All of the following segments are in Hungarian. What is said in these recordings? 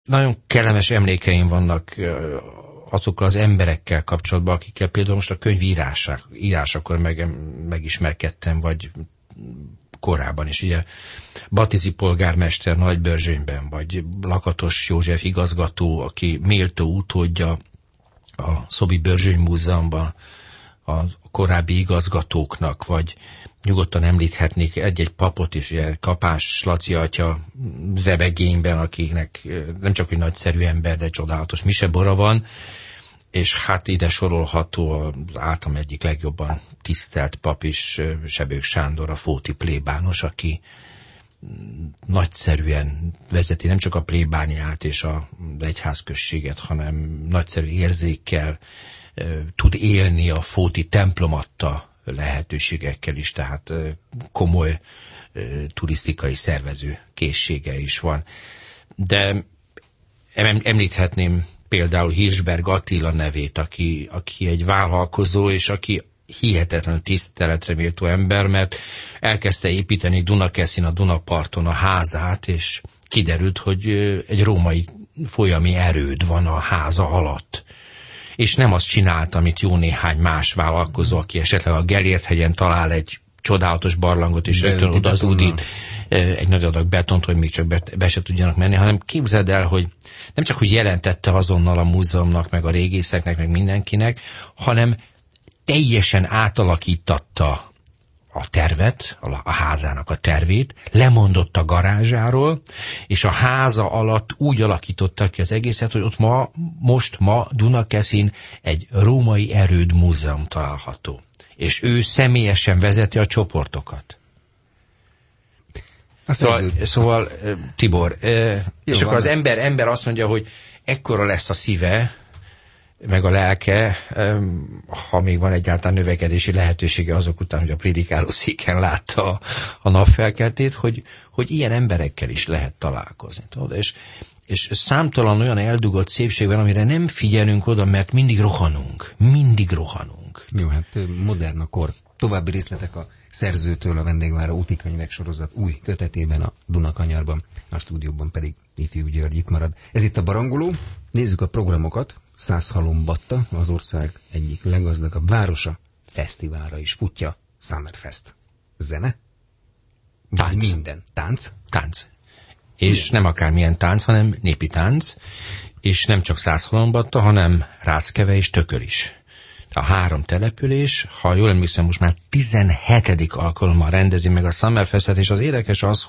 Nagyon kellemes emlékeim vannak azokkal az emberekkel kapcsolatban, akikkel például most a könyv írásakor megismerkedtem, vagy korábban is. Ugye Batizi polgármester Nagybörzsönyben, vagy Lakatos József igazgató, aki méltó utódja a Szobi Börzsöny Múzeumban a korábbi igazgatóknak, vagy nyugodtan említhetnék egy-egy papot is, ugye Kapás Laci atya Zebegényben, akinek nem csak egy nagyszerű ember, de csodálatos misebora van, és hát ide sorolható az általam egyik legjobban tisztelt pap is, Sebők Sándor, a fóti plébános, aki nagyszerűen vezeti nem csak a plébániát és az egyházközséget, hanem nagyszerű érzékkel tud élni a fóti templomatta lehetőségekkel is, tehát komoly turisztikai szervező készsége is van. De említhetném például Hirschberg Attila nevét, aki egy vállalkozó, és aki hihetetlenül tiszteletre méltó ember, mert elkezdte építeni Dunakeszin, a Dunaparton a házát, és kiderült, hogy egy római folyami erőd van a háza alatt. És nem azt csinált, amit jó néhány más vállalkozó, aki esetleg a Gellért-hegyen talál egy csodálatos barlangot, és rögtön oda zúdít egy nagy adag betont, hogy még csak be se tudjanak menni, hanem képzeld el, hogy nem csak hogy jelentette azonnal a múzeumnak, meg a régészeknek, meg mindenkinek, hanem teljesen átalakítatta a tervet, a házának a tervét, lemondott a garázsáról, és a háza alatt úgy alakította ki az egészet, hogy ott most ma Dunakeszin egy római erőd múzeum található. És ő személyesen vezeti a csoportokat. Szóval Tibor, és akkor az ember azt mondja, hogy ekkora lesz a szíve, meg a lelke, ha még van egyáltalán növekedési lehetősége azok után, hogy a prédikáló széken látta a napfelkeltét, hogy ilyen emberekkel is lehet találkozni. Tudod? És számtalan olyan eldugott szépség van, amire nem figyelünk oda, mert mindig rohanunk. Jó, hát modern a kor. További részletek a szerzőtől, a vendégváró úti könyvek sorozat új kötetében, a Dunakanyarban, a stúdióban pedig Ifjú György itt marad. Ez itt a Barangoló. Nézzük a programokat. Százhalombatta, az ország egyik leggazdagabb városa, fesztiválra is futja, Summerfest. Zene? Tánc. Minden. Tánc? Tánc. És nem akármilyen tánc, hanem népi tánc, és nem csak Százhalombatta, hanem Ráckeve és Tököl is. A 3 település, ha jól emlékszem, most már 17. alkalommal rendezi meg a Summerfestet, és az érdekes az,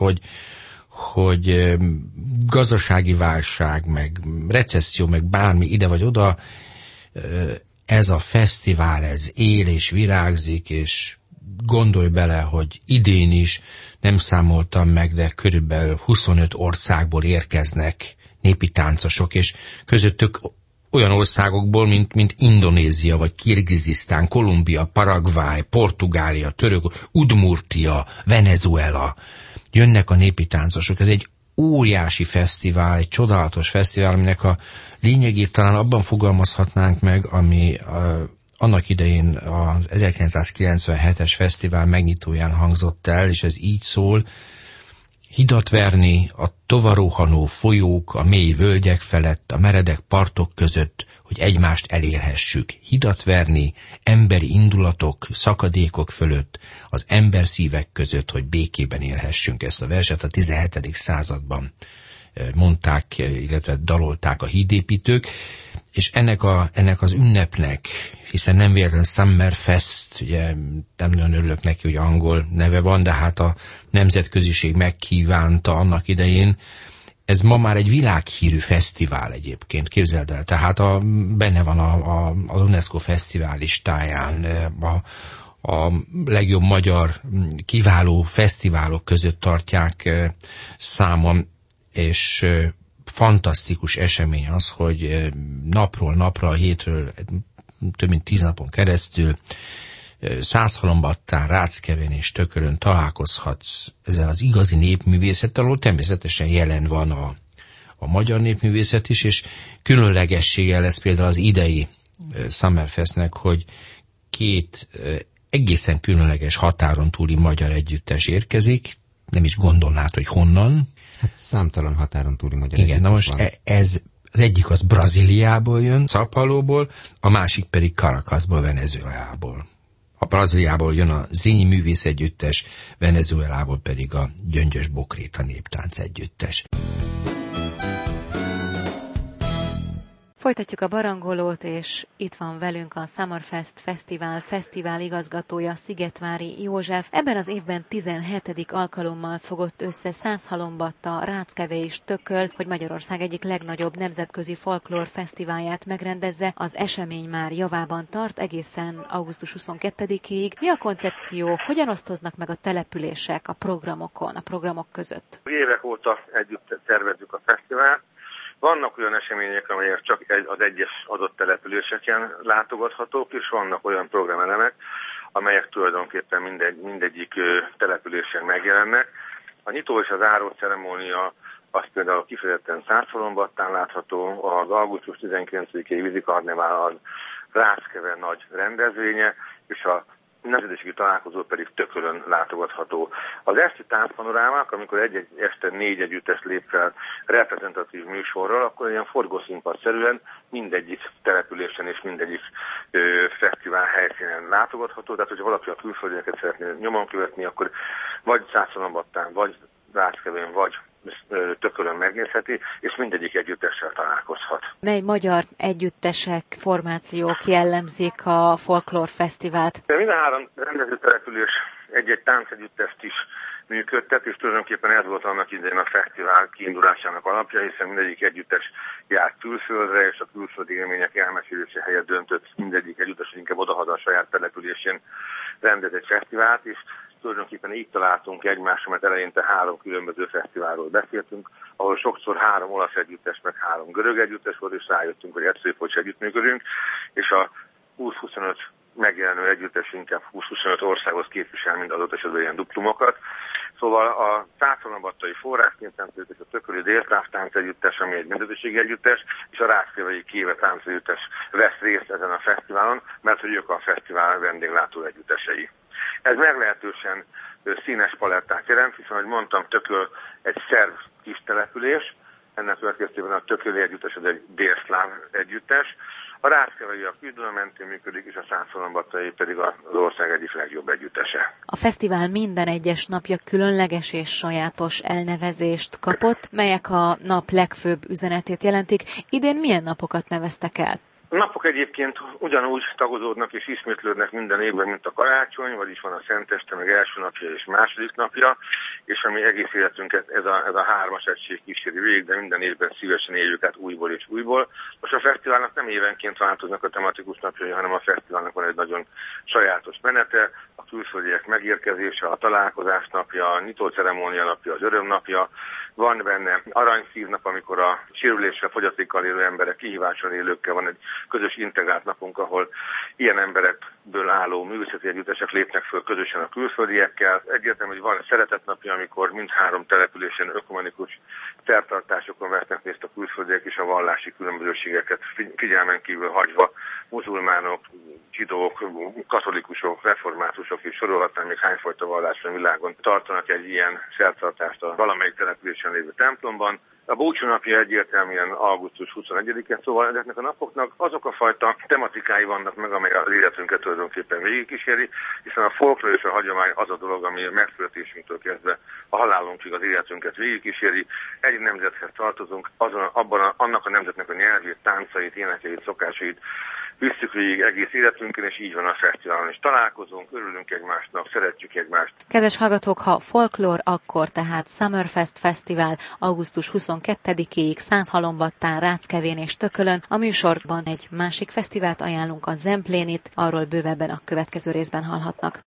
hogy gazdasági válság, meg recesszió, meg bármi ide vagy oda, ez a fesztivál, ez él és virágzik, és gondolj bele, hogy idén is nem számoltam meg, de körülbelül 25 országból érkeznek népi táncosok, és közöttük olyan országokból, mint Indonézia, vagy Kirgizisztán, Kolumbia, Paraguay, Portugália, Török, Udmurtia, Venezuela. Jönnek a népi táncosok. Ez egy óriási fesztivál, egy csodálatos fesztivál, aminek a lényegét talán abban fogalmazhatnánk meg, ami annak idején az 1997-es fesztivál megnyitóján hangzott el, és ez így szól: hidat verni a tovarohanó folyók, a mély völgyek felett, a meredek partok között, hogy egymást elérhessük. Hidat verni emberi indulatok, szakadékok fölött, az emberszívek között, hogy békében élhessünk. Ezt a verset a 17. században mondták, illetve dalolták a hídépítők, és ennek az ünnepnek, hiszen nem véletlenül Summerfest, ugye nem nagyon örülök neki, hogy angol neve van, de hát a nemzetköziség megkívánta annak idején. Ez ma már egy világhírű fesztivál egyébként, képzeld el. Tehát benne van az UNESCO fesztivál listáján, a legjobb magyar kiváló fesztiválok között tartják számon, és fantasztikus esemény az, hogy napról napra, a hétről több mint 10 napon keresztül Százhalombattán, Ráckevén és Tökölön találkozhatsz ezzel az igazi népművészettel, ahol természetesen jelen van a magyar népművészet is, és különlegessége lesz például az idei Summerfestnek, hogy 2 egészen különleges határon túli magyar együttes érkezik, nem is gondolnád, hogy honnan. Hát számtalan határon túli magyar. Igen, na most ez az egyik az Brazíliából jön, São Pauloból, a másik pedig Caracasból, Venezuelából. A Brazíliából jön a Zrínyi Művész Együttes, Venezuelából pedig a Gyöngyös Bokréta Néptánc Együttes. Folytatjuk a barangolót, és itt van velünk a Summerfest Fesztivál igazgatója, Szigetvári József. Ebben az évben 17. alkalommal fogott össze 100 halombatta, Ráckeve és Tököl, hogy Magyarország egyik legnagyobb nemzetközi folklór fesztiválját megrendezze. Az esemény már javában tart, egészen augusztus 22-ig. Mi a koncepció? Hogyan osztoznak meg a települések a programokon, a programok között? Évek óta együtt tervezzük a fesztivált. Vannak olyan események, amelyek csak az egyes adott településeken látogathatók, és vannak olyan programelemek, amelyek tulajdonképpen mindegyik településen megjelennek. A nyitó és a záró ceremónia az például kifejezetten Szászhalombattán látható, az augusztus 19-i vízikarnevál az Ráckeve nagy rendezvénye, és a nemzetközi találkozó pedig Tökölön látogatható. Az esti táncpanorámák, amikor egy este 4 együttes lép fel reprezentatív műsorral, akkor ilyen forgószínpadszerűen mindegyik településen és mindegyik fesztivál helyszínen látogatható. Tehát, hogyha valaki a külföldieket szeretné nyomon követni, akkor vagy Szászhalombattán, vagy Ráckevén, vagy Tökölön megnézheti, és mindegyik együttessel találkozhat. Mely magyar együttesek, formációk jellemzik a Folklór Fesztivált? Mind a 3 rendező település egy-egy táncegyüttest is működtet, és tulajdonképpen ez volt annak idején a fesztivál kiindulásának alapja, hiszen mindegyik együttes járt külföldre, és a külföldi élmények elmesélése helyett döntött mindegyik együttes, hogy inkább odahaza a saját településén rendez egy fesztivált, és tulajdonképpen így találtunk egymásra, mert eleinte 3 különböző fesztiválról beszéltünk, ahol sokszor 3 olasz együttes, meg 3 görög együttes volt, és rájöttünk, hogy egyszerűbb, hogy együttműködünk, és a 20-25 megjelenő együttes inkább 20-25 országhoz képvisel, mint adott esetben ilyen duplumokat. Szóval a Szászhalombattai Forrászkénytáncegyüttes és a Tököli Délszláv táncegyüttes, ami egy nemzetiségi együttes, és a Ráckevei Kéve táncegyüttes vesz részt ezen a fesztiválon, mert hogy ők a fesztivál vendéglátó együttesei. Ez meglehetősen színes palettát jelent, hiszen, ahogy mondtam, Tököl egy szerb kis település, ennek következtében a Tököli együttes az egy délszláv együttes, a Ráckevei a küzdelem mentén működik, és a Szászhalombattai pedig az ország egyik legjobb együttese. A fesztivál minden egyes napja különleges és sajátos elnevezést kapott, melyek a nap legfőbb üzenetét jelentik. Idén milyen napokat neveztek el? A napok egyébként ugyanúgy tagozódnak és ismétlődnek minden évben, mint a karácsony, vagyis van a Szenteste, meg első napja és második napja, és ami egész életünket ez a 3-as egység kíséri végig, de minden évben szívesen éljük át újból és újból. Most a fesztiválnak nem évenként változnak a tematikus napjai, hanem a fesztiválnak van egy nagyon sajátos menete, a külföldiek megérkezése, a találkozás napja, a nyitóceremónia napja, az öröm napja, van benne aranyszívnap, amikor a sérüléssel, fogyatékkal élő emberek, kihívással élőkkel van egy közös integrált napunk, ahol ilyen emberekből álló művészeti együttesek lépnek föl közösen a külföldiekkel. Egyértelmű, hogy van szeretetnapja, amikor mindhárom településen ökumenikus szertartásokon vesznek részt a külföldiek és a vallási különbözőségeket figyelmen kívül hagyva muzulmánok, zsidók, katolikusok, reformátusok és sorolhatnám még hányfajta vallásra világon tartanak egy ilyen szertartást a valamelyik településen lévő templomban. A búcsúnapja egyértelműen augusztus 21-e, szóval ezeknek a napoknak azok a fajta tematikái vannak meg, amely az életünket tulajdonképpen végigkíséri, hiszen a folklór és a hagyomány az a dolog, ami a megszületésünktől kezdve a halálunkig az életünket végigkíséri. Egy nemzethez tartozunk, annak a nemzetnek a nyelvét, táncait, énekeit, szokásait visszük végig egész életünkön, és így van a fesztiválon is. Találkozunk, örülünk egymásnak, szeretjük egymást. Kedves hallgatók, ha folklór, akkor tehát Summerfest Fesztivál augusztus 22-ig Százhalombattán, Ráckevén és Tökölön. A műsorban egy másik fesztivált ajánlunk, a Zemplénit, arról bővebben a következő részben hallhatnak.